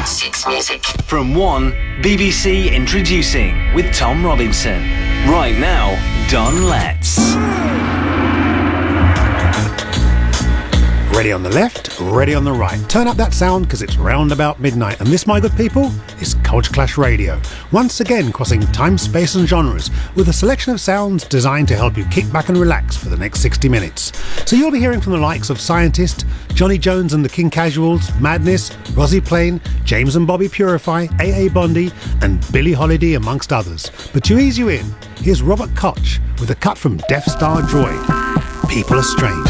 Six Music. From One, BBC Introducing with Tom Robinson. Right now, Don Letts. Ready on the left, ready on the right. Turn up that sound because it's round about midnight. And this, my good people, is Culture Clash Radio. Once again, crossing time, space and genres with a selection of sounds designed to help you kick back and relax for the next 60 minutes. So you'll be hearing from the likes of Scientist, Johnny Jones and the King Casuals, Madness, Rosie Plain, James and Bobby Purify, A.A. Bondi and Billie Holiday amongst others. But to ease you in, here's Robert Koch with a cut from Death Star Droid. People Are Strange.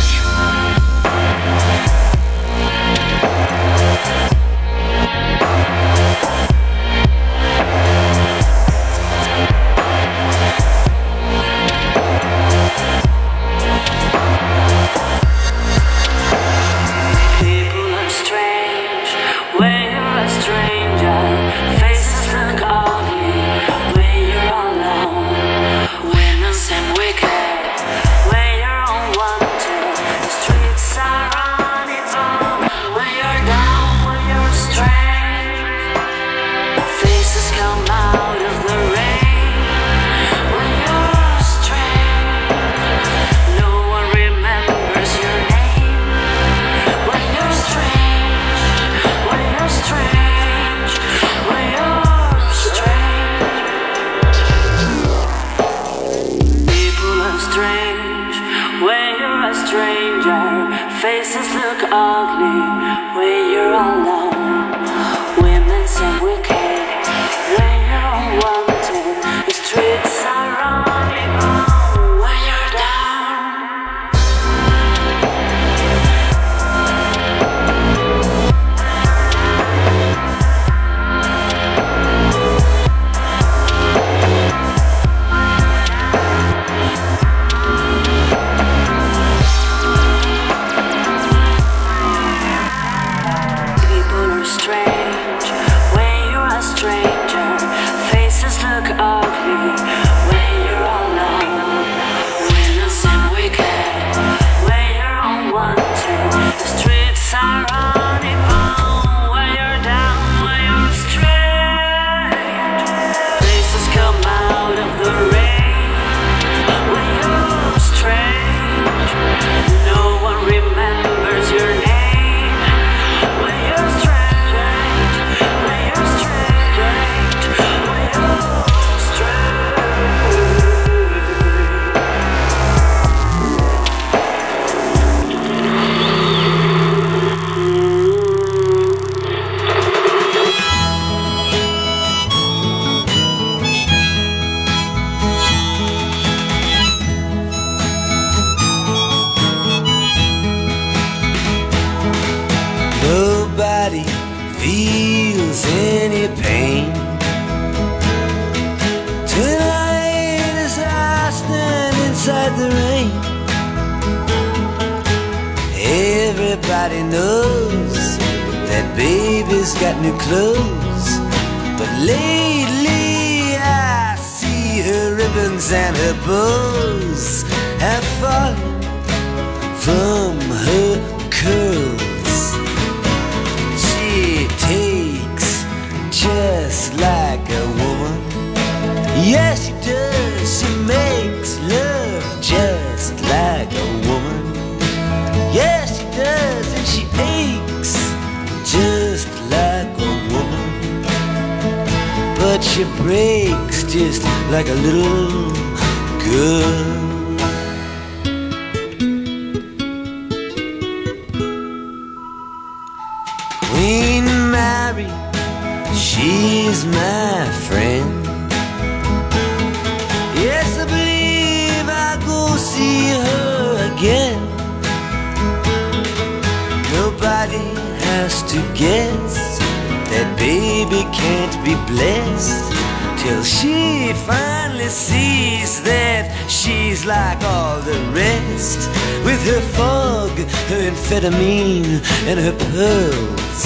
And her pearls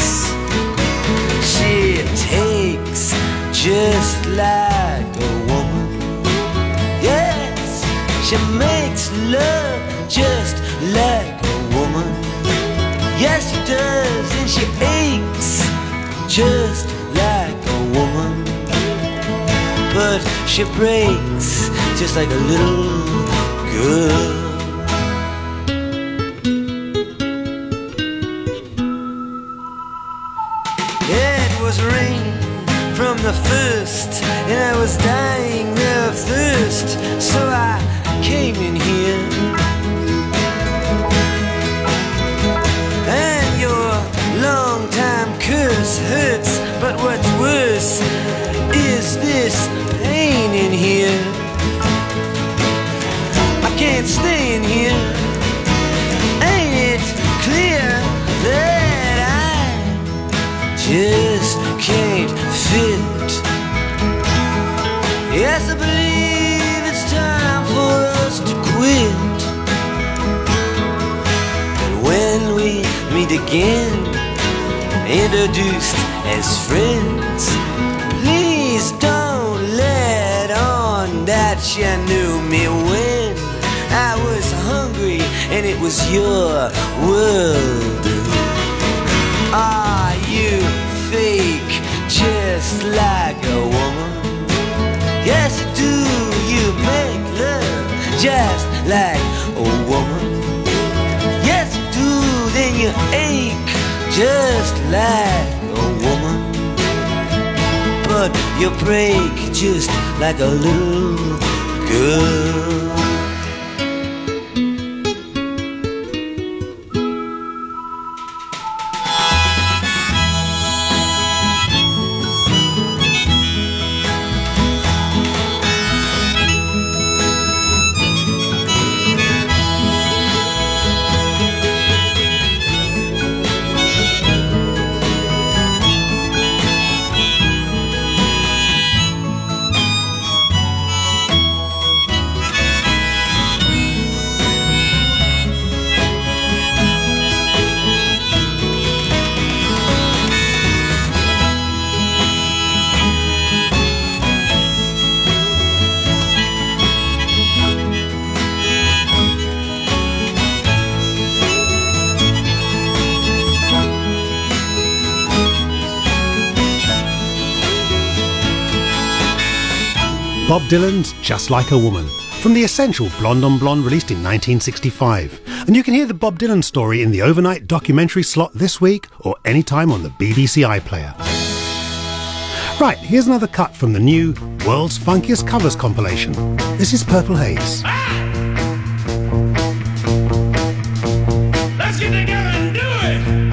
she takes just like a woman. Yes, she makes love just like a woman. Yes, she does, and she aches just like a woman, but she breaks just like a little girl. It was rain from the first, and I was dying of thirst, so I came in here. And your long-time curse hurts, but what's worse is this pain in here. I can't stay in here. Ain't it clear that I just can't fit? Yes, I believe it's time for us to quit. And when we meet again, introduced as friends, please don't let on that you knew me when I was hungry and it was your world. Are you fake just like a woman? Yes, you do. You make love just like a woman. Yes, you do. Then you ache just like a woman, but you break just like a little girl. Bob Dylan's Just Like a Woman, from the essential Blonde on Blonde released in 1965. And you can hear the Bob Dylan story in the overnight documentary slot this week or anytime on the BBC iPlayer. Right, here's another cut from the new World's Funkiest Covers compilation. This is Purple Haze. Let's get together and do it!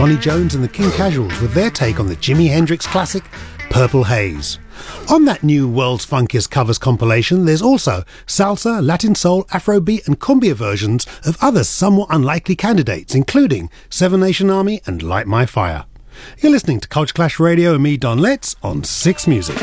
Donny Jones and the King Casuals with their take on the Jimi Hendrix classic Purple Haze. On that new World's Funkiest Covers compilation, there's also salsa, Latin soul, Afrobeat and cumbia versions of other somewhat unlikely candidates, including Seven Nation Army and Light My Fire. You're listening to Culture Clash Radio and me, Don Letts, on Six Music.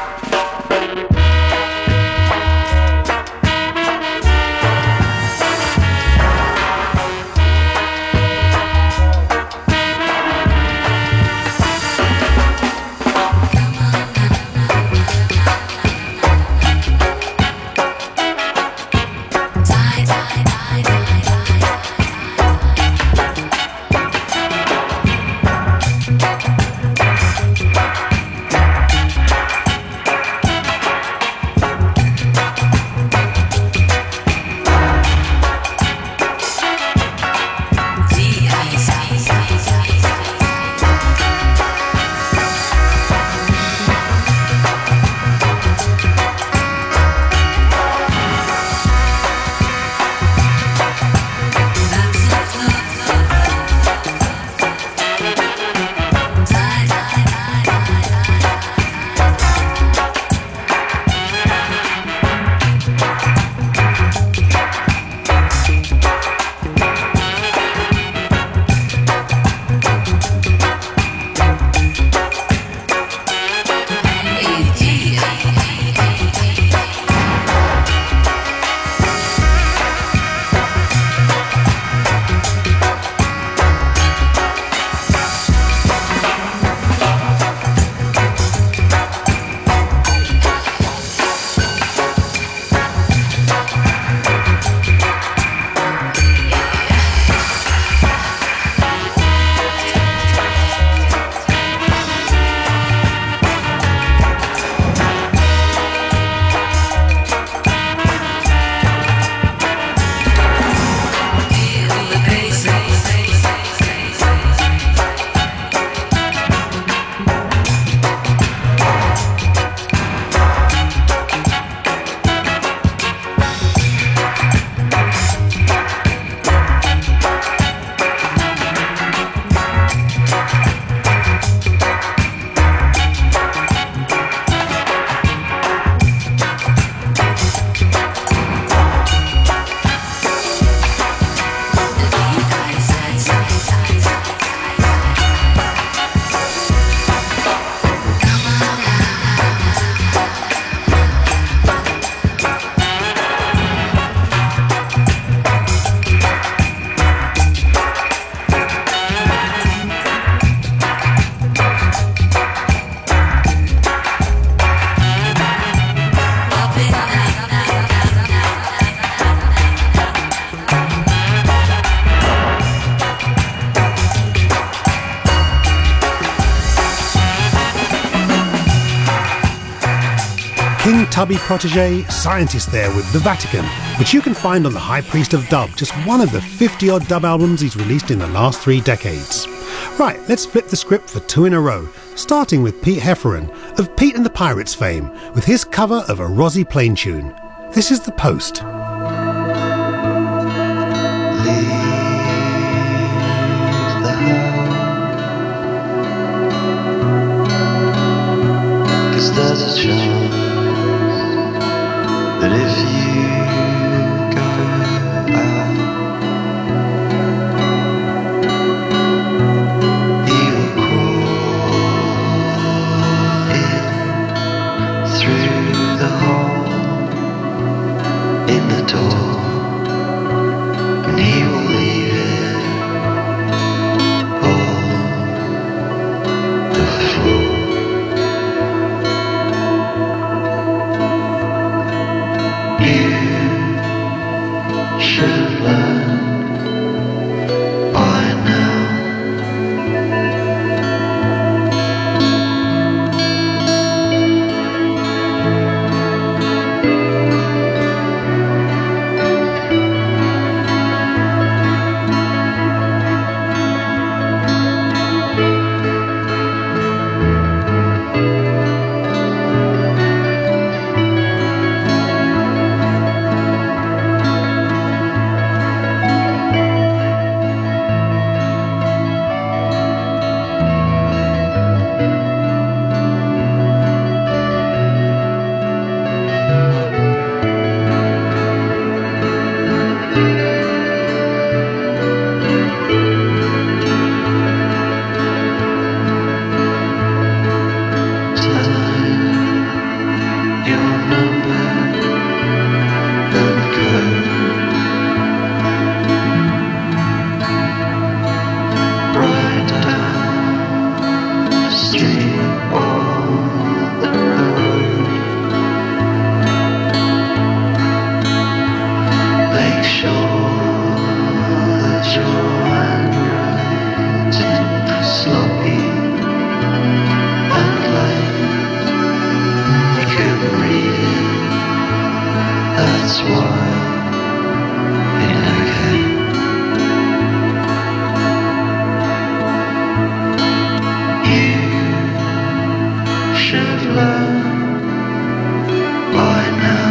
King Tubby protege, scientist there with The Vatican, which you can find on The High Priest of Dub, just one of the 50-odd dub albums he's released in the last 3 decades. Right, let's flip the script for 2 in a row, starting with Pete Hefferon, of Pete and the Pirates fame, with his cover of a Rosie Plain tune. This is The Post. There's a chance that if you go out, he will crawl in through the hole in the door, and he will leave it on the floor. Should have learned by now. your number and go. Right down the street or the road. Make sure that your handwriting's sloppy and late. You can read it, that's why it okay. You should learn by now.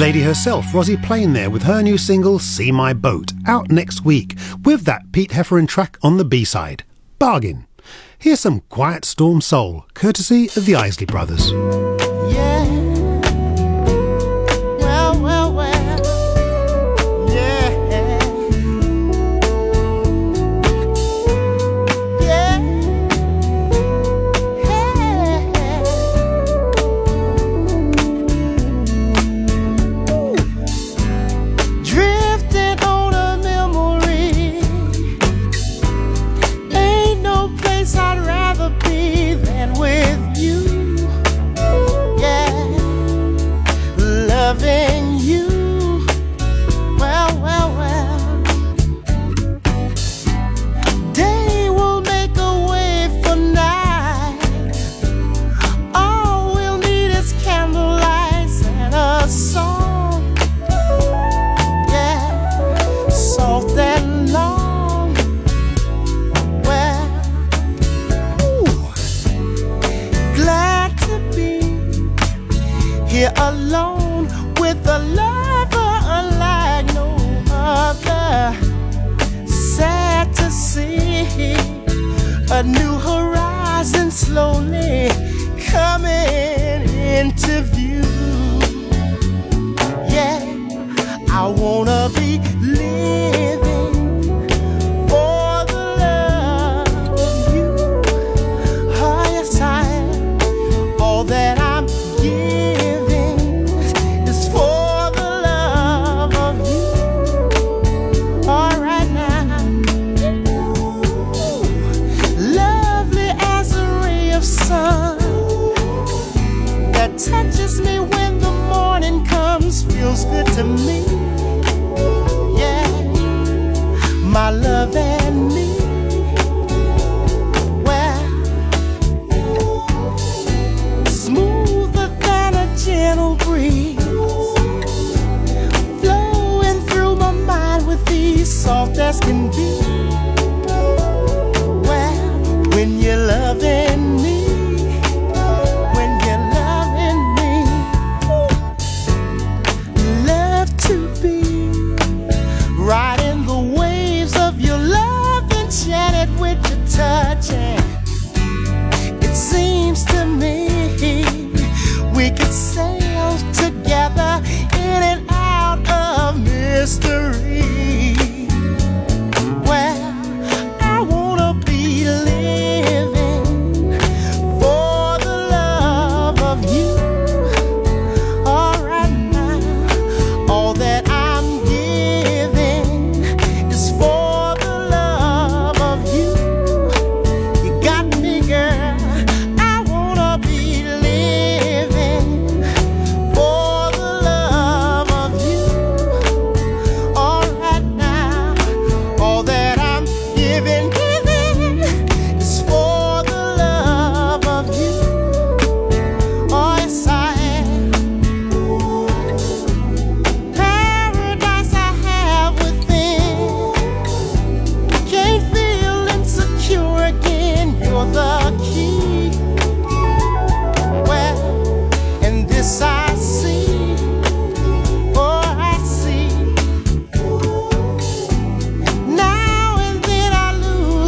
lady herself, Rosie Plain, there with her new single See My Boat, out next week, with that Pete Heffernan track on the B-side. Bargain. Here's some Quiet Storm Soul, courtesy of the Isley Brothers. Yeah. Well. Yeah. Yeah. Drifting on a memory. Ain't no place I'd rather be than with you. Yeah, loving you. Well. Day will make a way for night. All we'll need is candlelights and a song. Yeah, soft and long. Well, glad to be here alone with a lover unlike no other. Sad to see a new horizon slowly coming into view. Yeah, I wanna be living for the love of you. Oh, yes, I am. All that I'm giving is for the love of you. All right now. Lovely as a ray of sun that touches me when the morning comes, feels good to me. Yeah, my love and me. Well, smoother than a gentle breeze, flowing through my mind with ease, soft as can be. Well, when you're loving me, when you're loving me, love to be riding the waves of your love, enchanted with your touch. And it seems to me we could sail together in and out of mystery. Well, I wanna be living for the love of you. All right now, all that I'm giving is for the love of you. You got me, girl. I wanna be living for the love of you. All right now, all that I'm giving is for the love of you. Oh, yes, I am. Paradise I have within. Can't feel insecure again. You're the key. Well, and this I see. Oh, I see. Now and then I lose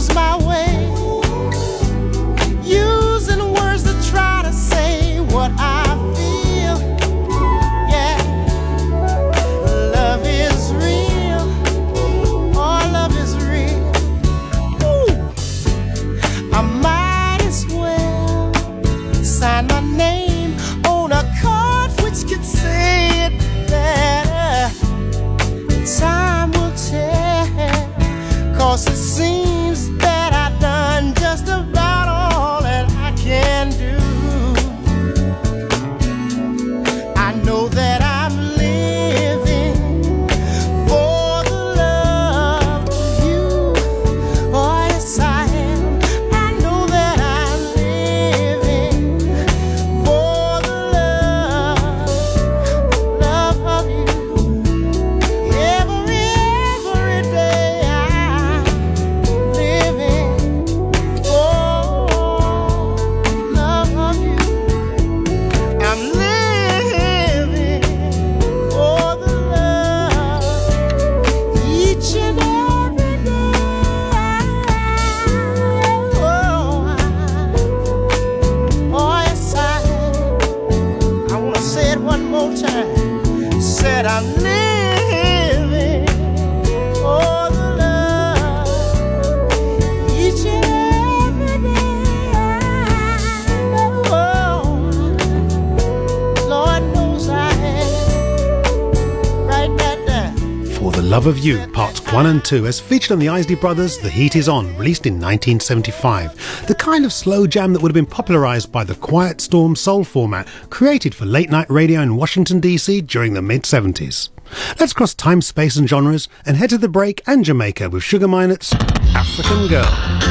Love of You, Parts 1 and 2, as featured on the Isley Brothers' The Heat Is On, released in 1975. The kind of slow jam that would have been popularised by the Quiet Storm soul format created for late-night radio in Washington, D.C. during the mid-70s. Let's cross time, space and genres and head to the break and Jamaica with Sugar Minot's African Girl.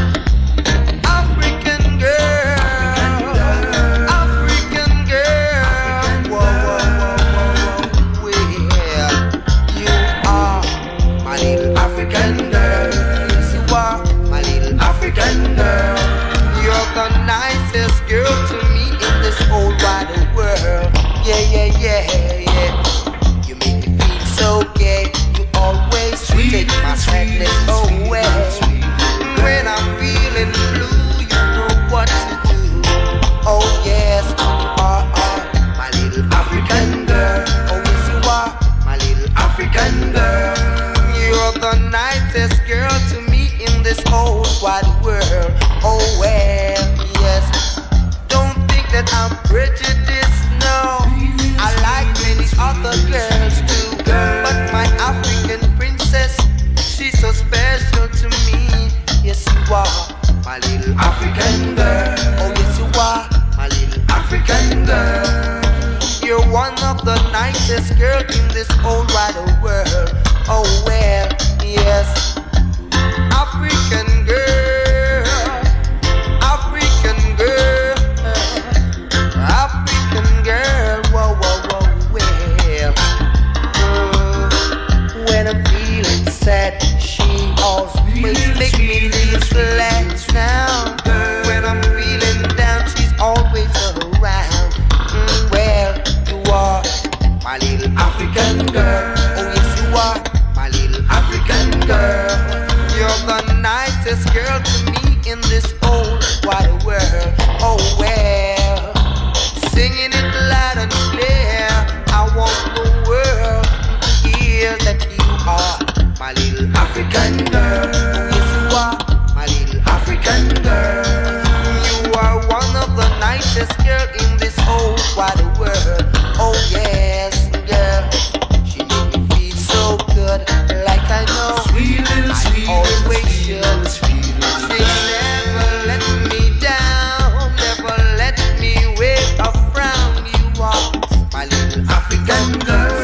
Sadness away. When I'm feeling blue, you know what to do. Oh yes, you are my little African girl. Oh yes, you are my little African girl. You're the nicest girl to me in this whole wide world. Oh well, yes. Don't think that I'm prejudiced, no. I like many other girls too, but my African princess, she's so special to me. Yes, you are my little African girl. Oh, yes, you are my little African girl. You're one of the nicest girls in this whole wide world. Oh, well, yes. African girl, African girl, African girl. Whoa, whoa, whoa, well. When I'm feeling sad, always make me feel glad now. When I'm feeling down, she's always around. Well, you are my little African girl. Oh yes, you are my little African girl. You're the nicest girl to me in this whole wide world. Oh well, singing it loud and clear. I want the world to hear that you are my little African girl. Yes, you are my little African girl. You are one of the nicest girl in this whole wide world. Oh yes, girl, she make me feel so good, like I know I always should. She never let me down, never let me wear a frown. You are my little African girl.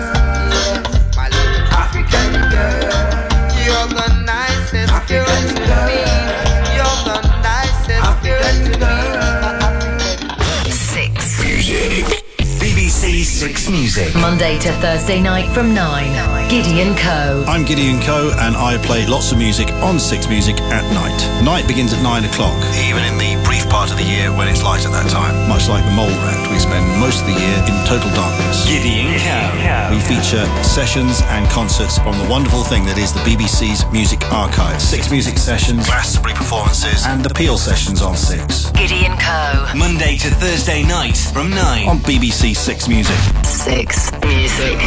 Six Music. Monday to Thursday night from 9. Gideon Co. I'm Gideon Co, and I play lots of music on Six Music at night. Night begins at 9 o'clock, even in the brief part of the year when it's light at that time. Much like the Mole Rat, we spend most of the year in total darkness. Gideon Co. We feature sessions and concerts from the wonderful thing that is the BBC's Music Archive. Six Music sessions, Glastonbury performances, and appeal sessions on Six. Gideon Co. Monday to Thursday night from 9 on BBC Six Music. Six Music.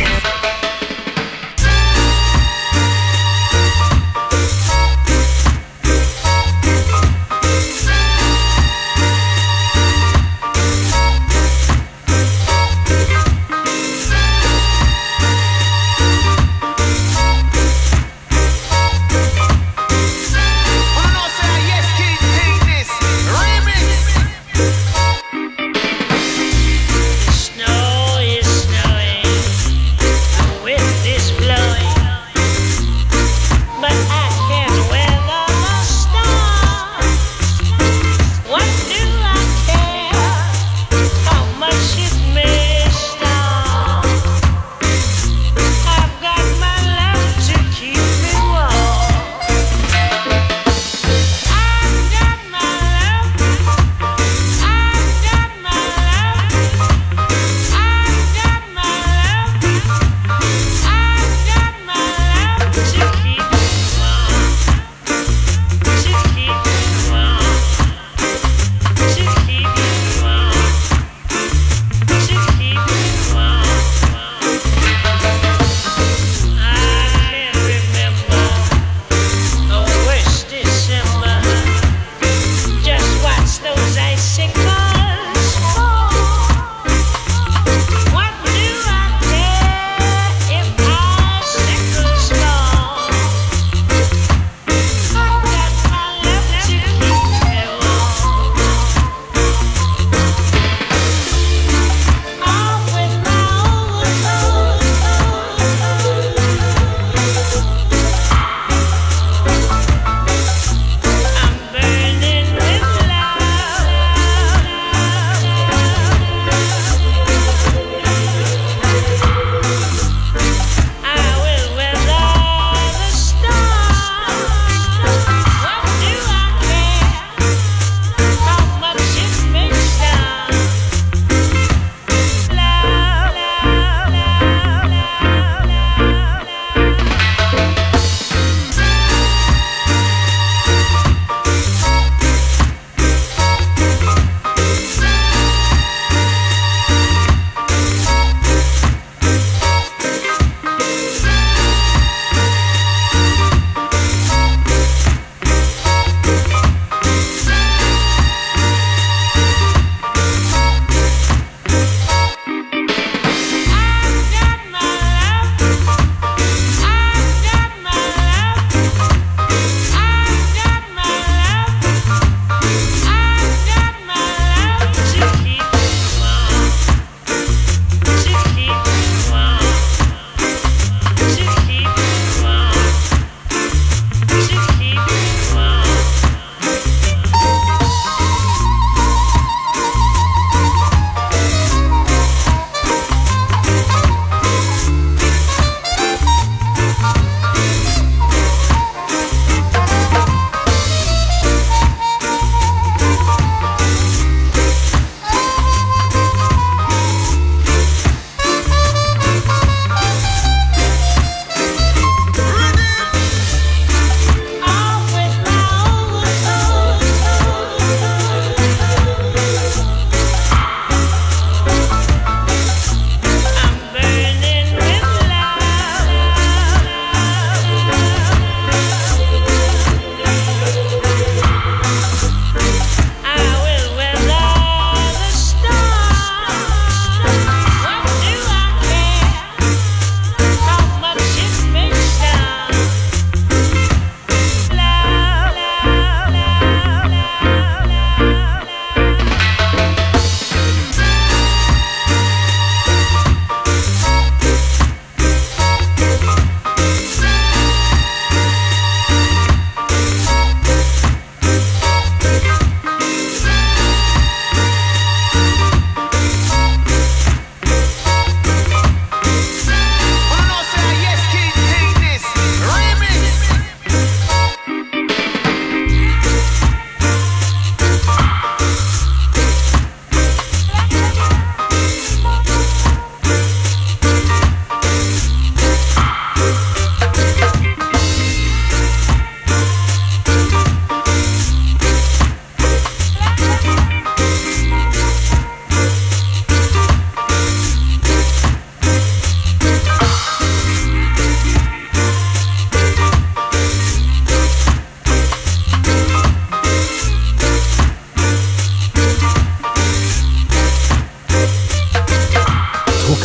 Snow is snowing.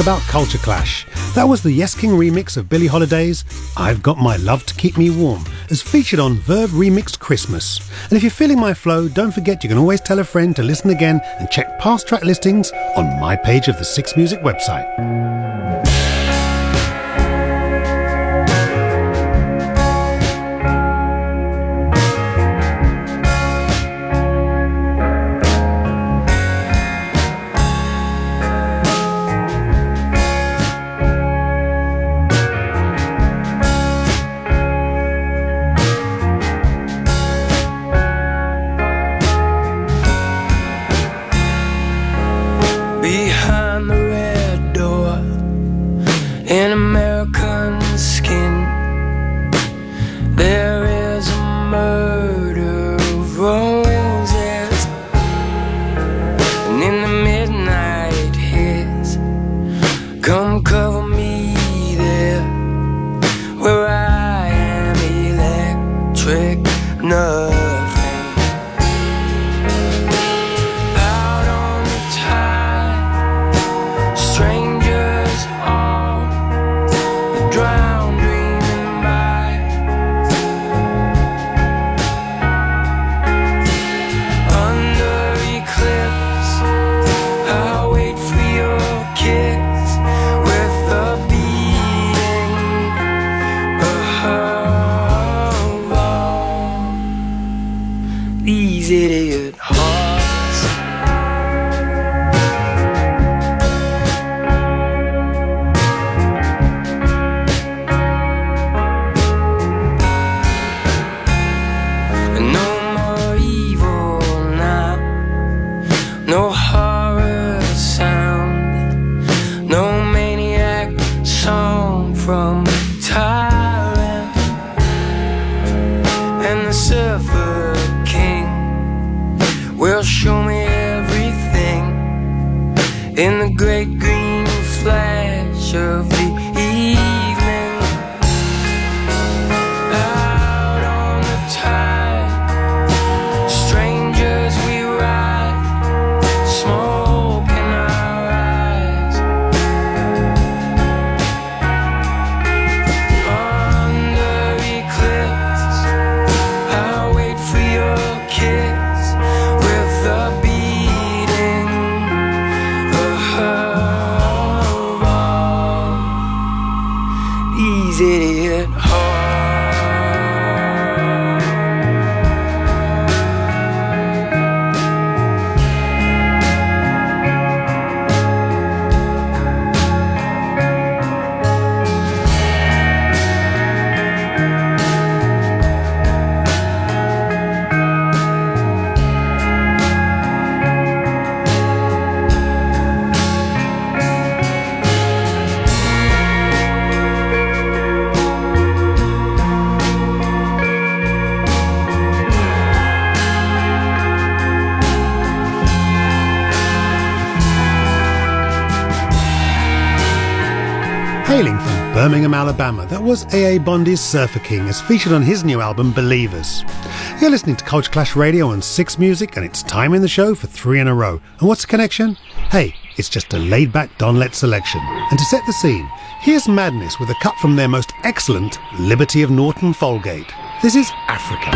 Roundabout Culture Clash. That was the Yes King remix of Billie Holiday's I've Got My Love to Keep Me Warm, as featured on Verve Remixed Christmas. And if you're feeling my flow, don't forget you can always tell a friend to listen again and check past track listings on my page of the Six Music website. Behind the red door in American skin, there is a murder of roses, and in the midnight hits, come cover me there, where I am electric nothing. These idiot hearts. No more evil now, no horror sound, no maniac song from Tyrant, and the surfer will show me everything in the great green flash of the evening. Out on the tide, strangers we ride, smoke in our eyes. Under eclipse, I'll wait for your kiss. The beating of these idiot hearts. Hailing from Birmingham, Alabama, that was A.A. Bondi's Surfer King, as featured on his new album Believers. You're listening to Culture Clash Radio on Six Music, and it's time in the show for 3 in a row. And what's the connection? Hey, it's just a laid-back Don Lett selection. And to set the scene, here's Madness with a cut from their most excellent Liberty of Norton Folgate. This is Africa.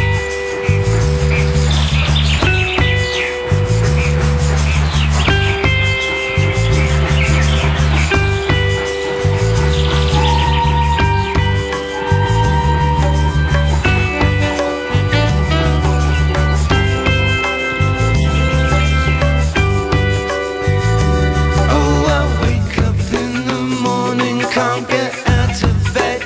Can't get out of bed.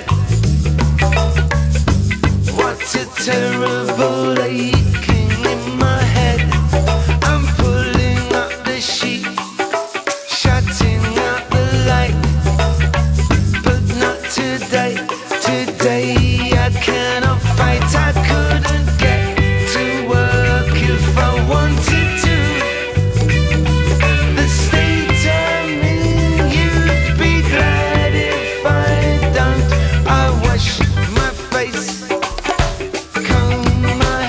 What a terrible aching in my head. I'm pulling up the sheet, shutting out the light, but not today. Today I cannot fight. I couldn't get to work if I wanted to. The state I'm in, you'd be glad if I don't. I wash my face, comb my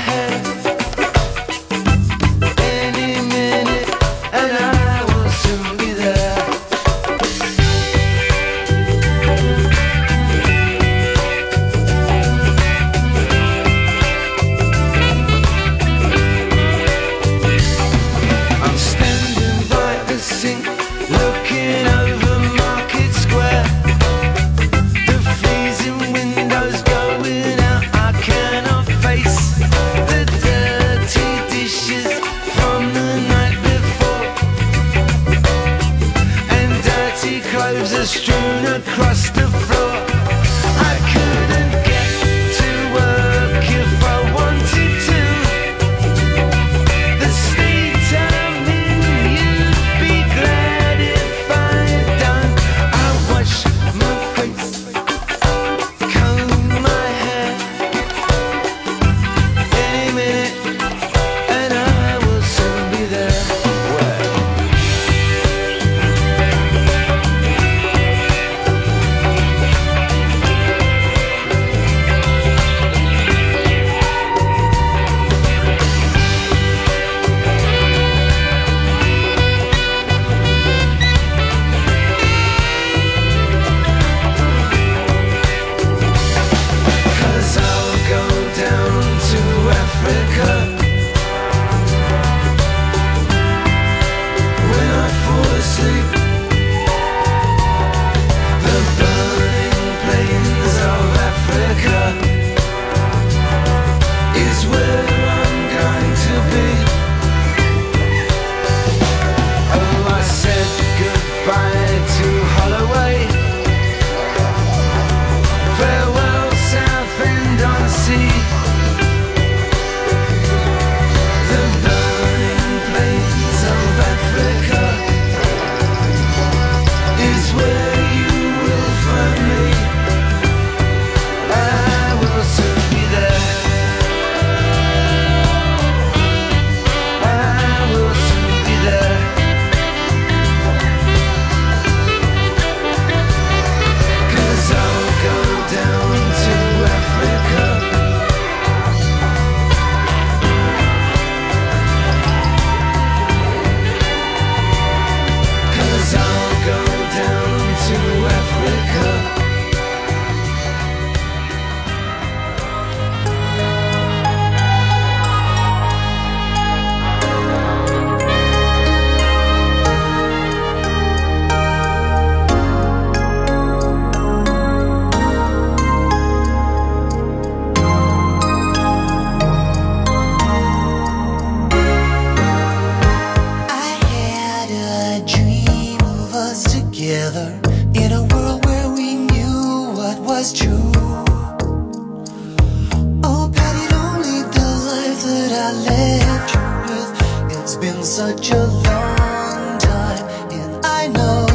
been such a long time, and I know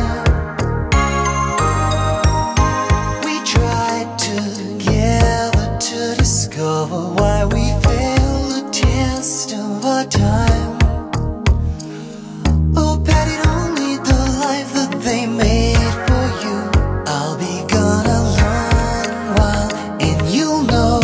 we tried together to discover why we failed the test of our time. Oh, Patty, don't lead the life that they made for you. I'll be gone a long while, and you'll know.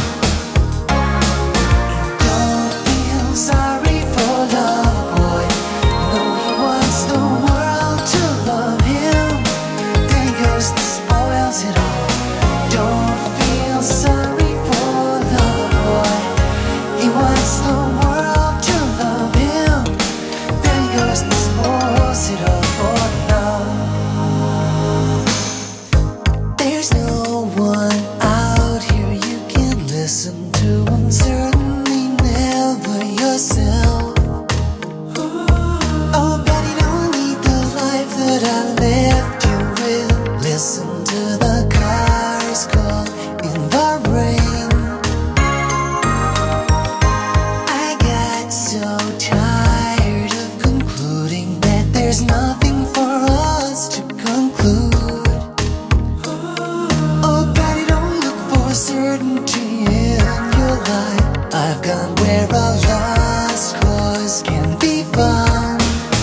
Don't feel sorry for love, boy. You know he wants the world to love him. Then he goes and spoils it all. Don't feel sorry for love, boy. He wants the world to love him. Then he goes and spoils it all for love. There's no one out here you can listen to, and certainly never yourself. Oh, Betty, don't lead the life that I left you with. Listen to the cars call in the rain. I got so tired of concluding that there's nothing for us to conclude. Oh, Patty, don't look for certainty in your life. I've gone where a lost cause can be found.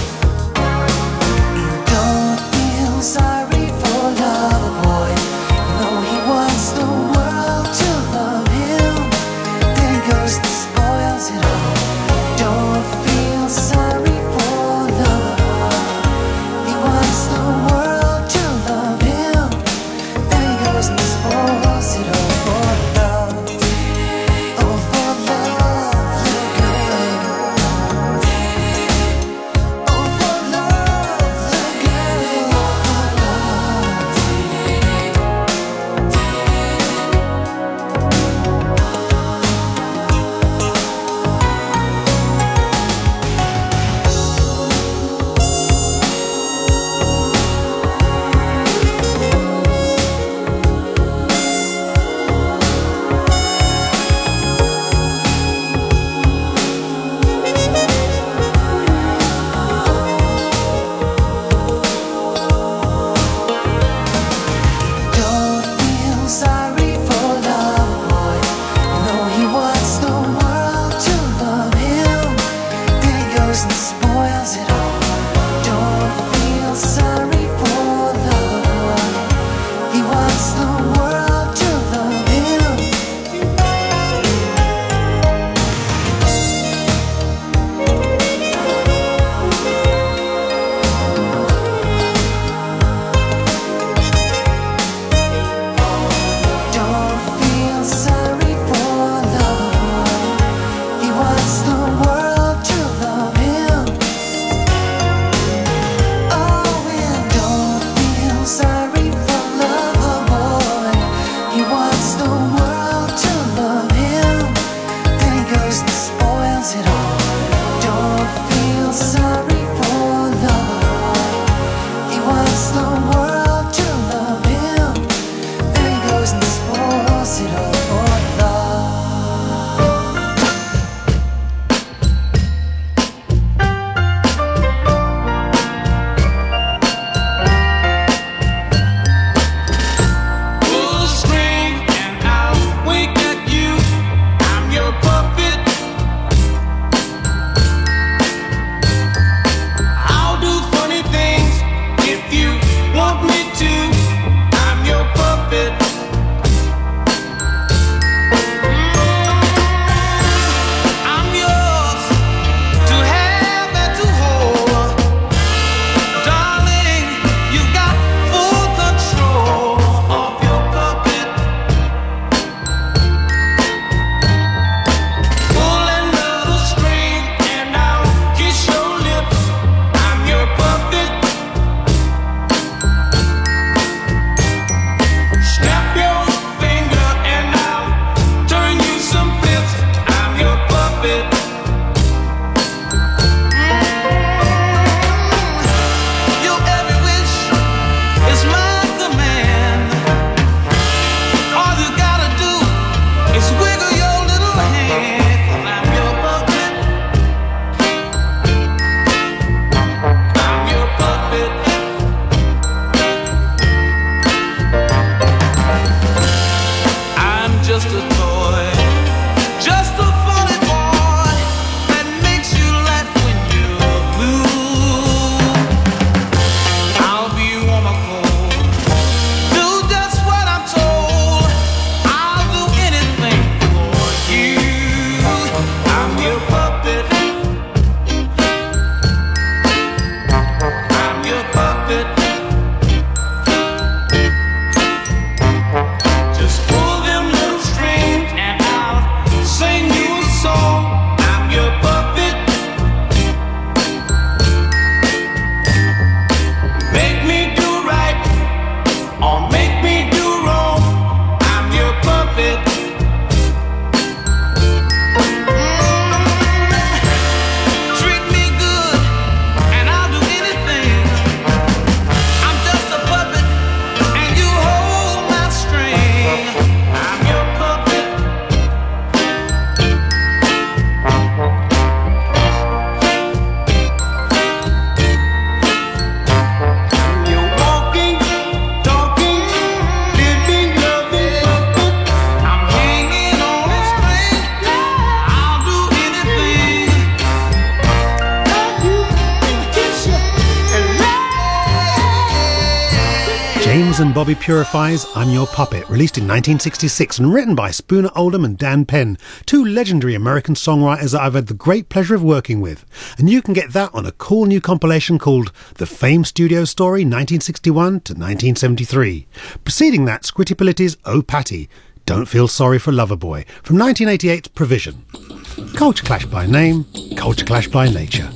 Don't feel sorry for love, boy. You know he wants the world to love him. Then he goes and spoils it all. Don't feel sorry for love, boy. He wants the world to love him. Then he goes and spoils it all for love. Oh, for love, little and Bobby Purify's I'm Your Puppet, released in 1966 and written by Spooner Oldham and Dan Penn, two legendary American songwriters that I've had the great pleasure of working with. And you can get that on a cool new compilation called The Fame Studio Story 1961 to 1973. Preceding that, Scrittipaliti's Oh Patty, Don't Feel Sorry for Loverboy, from 1988's Provision. Culture Clash by name, Culture Clash by nature.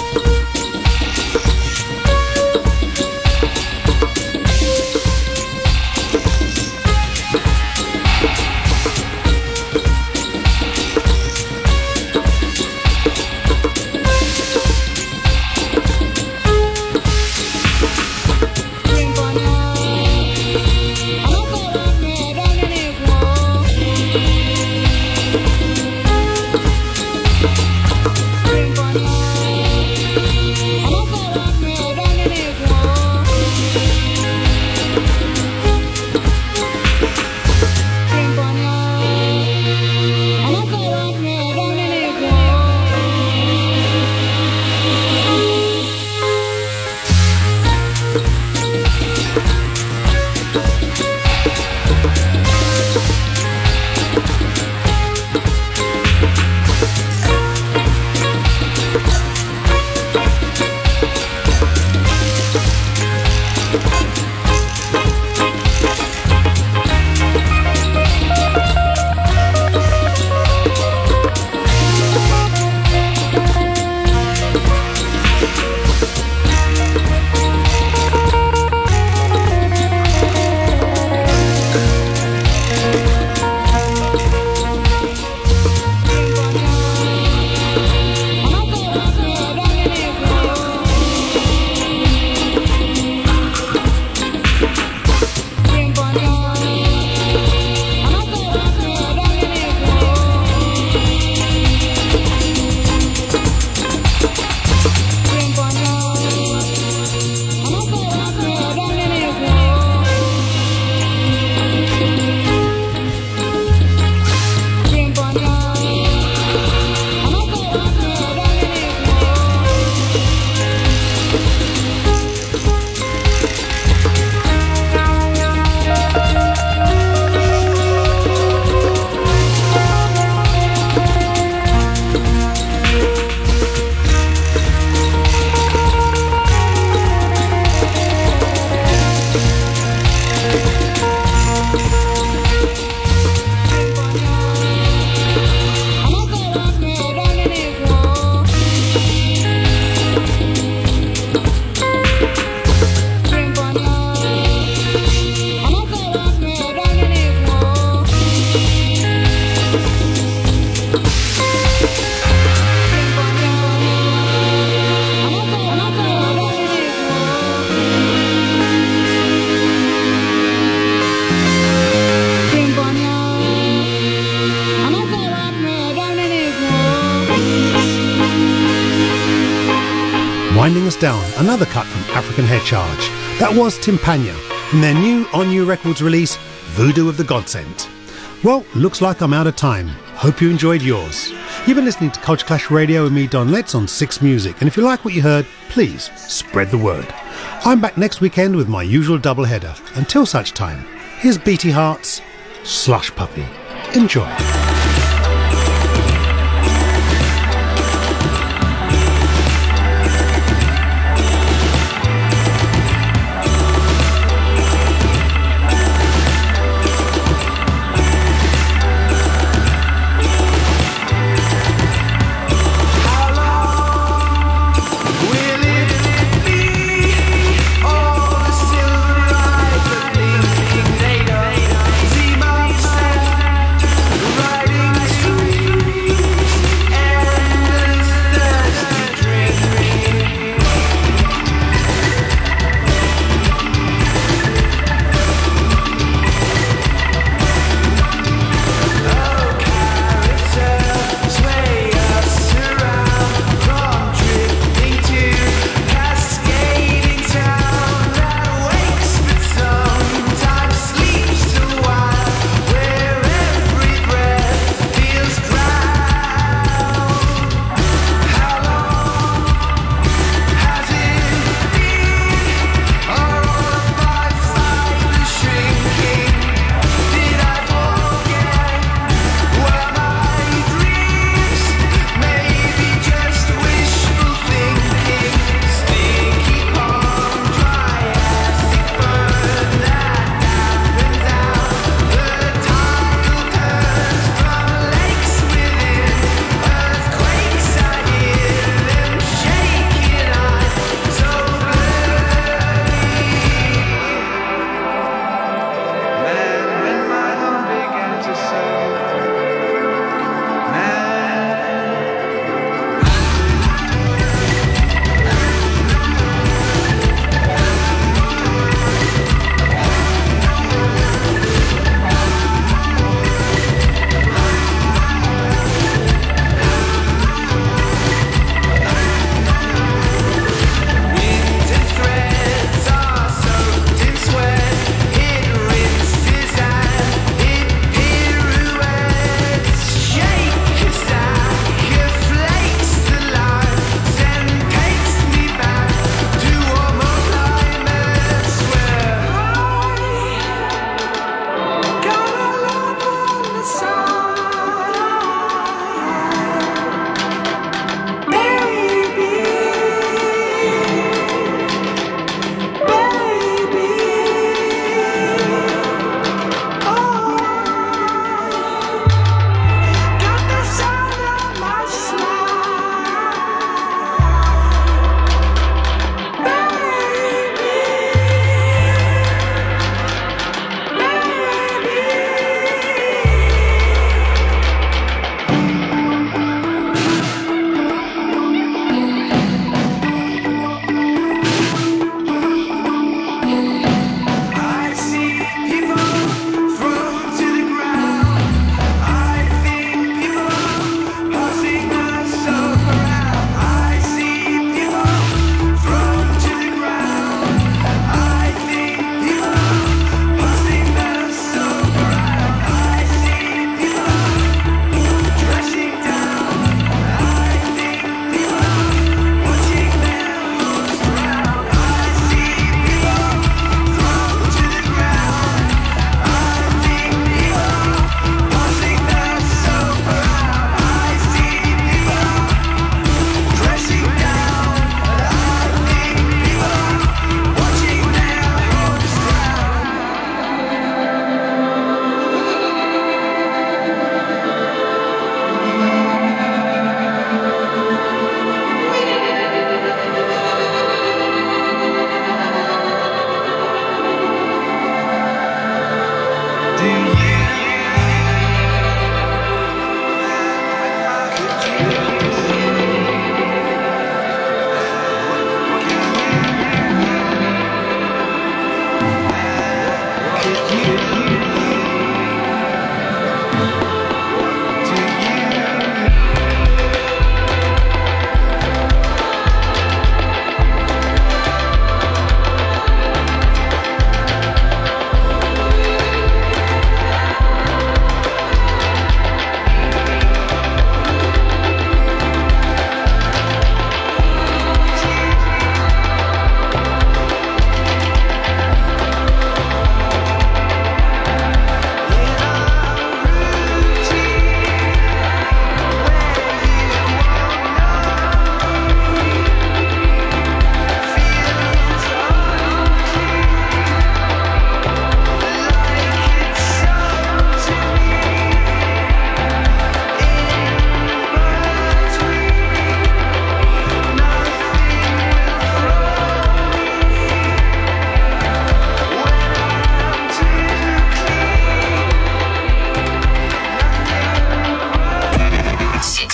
Winding us down, another cut from African Hair Charge. That was Timpania, from their new On You Records release, Voodoo of the God Sent. Well, looks like I'm out of time. Hope you enjoyed yours. You've been listening to Culture Clash Radio with me, Don Letts, on 6 Music, and if you like what you heard, please spread the word. I'm back next weekend with my usual doubleheader. Until such time, here's Beaty Heart's Slush Puppy. Enjoy. Right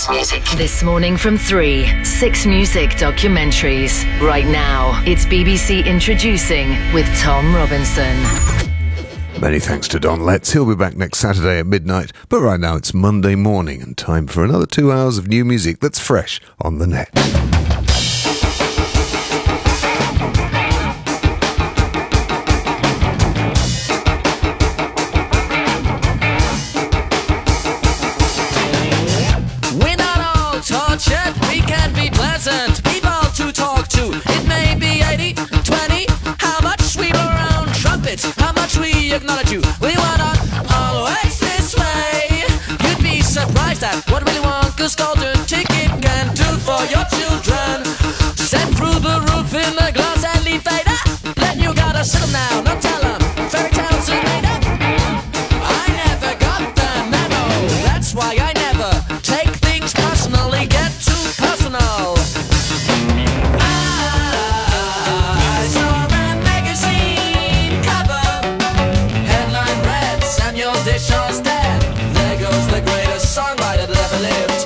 Music. This morning from 3, 6 Music documentaries. Right now, it's BBC Introducing with Tom Robinson. Many thanks to Don Letts. He'll be back next Saturday at midnight. But right now it's Monday morning and time for another 2 hours of new music that's fresh on the net. We're not all tortured, we can be pleasant people to talk to. It may be 80, 20, how much we blow around trumpets, how much we acknowledge you. We were not always this way. You'd be surprised at what Willy Wonka's golden ticket can do for your children. Send through the roof in the glass and leave Vader. Then you gotta sit them now, not tell them. Fairy tales are made up. I never got the memo. That's why I never take things personally, get too personal. I saw a magazine cover. Headline read, Samuel Deschamps dead. There goes the greatest songwriter that ever lived.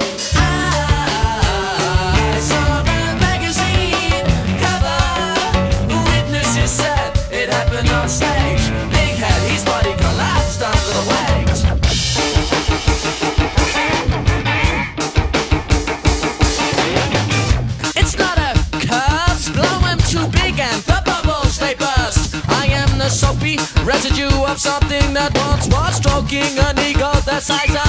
I saw a magazine cover. Witnesses said it happened on stage. Big head, his body collapsed under the weight. It's not a curse, blow 'em too big and the bubbles they burst. I am the soapy residue of something that once was stroking an ego the size